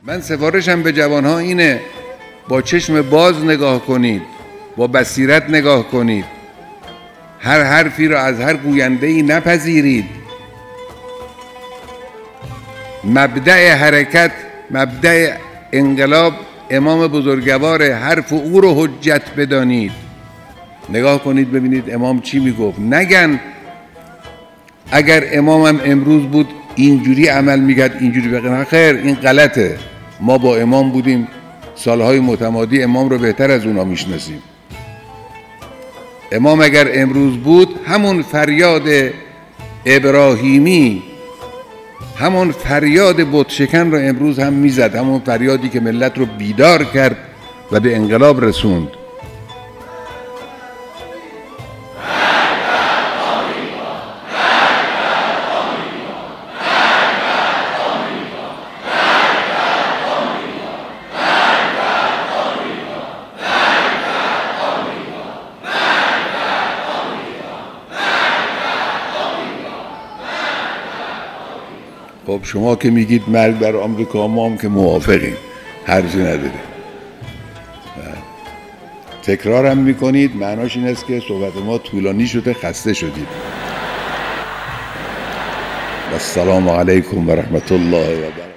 من سفارشم به جوانها اینه با چشم باز نگاه کنید، با بصیرت نگاه کنید، هر حرفی را از هر گوینده‌ای نپذیرید. مبدأ حرکت، مبدأ انقلاب امام بزرگوار، حرف او رو حجت بدانید. نگاه کنید ببینید امام چی میگفت. نگن اگر امامم امروز بود اینجوری عمل میکرد اینجوری بگن خیر این غلطه. ما با امام بودیم سالهای متمادی، امام رو بهتر از اونا میشناسیم. امام اگر امروز بود همون فریاد ابراهیمی، همون فریاد بت شکن رو امروز هم میزد، همون فریادی که ملت رو بیدار کرد و به انقلاب رسوند. خب شما که میگید مرگ بر آمریکا، ما هم که موافقیم، حرفی نداریم. تکرار هم میکنید، معناش این است که صحبت ما طولانی شده، خسته شدید. و السلام علیکم و رحمت الله و برکاته.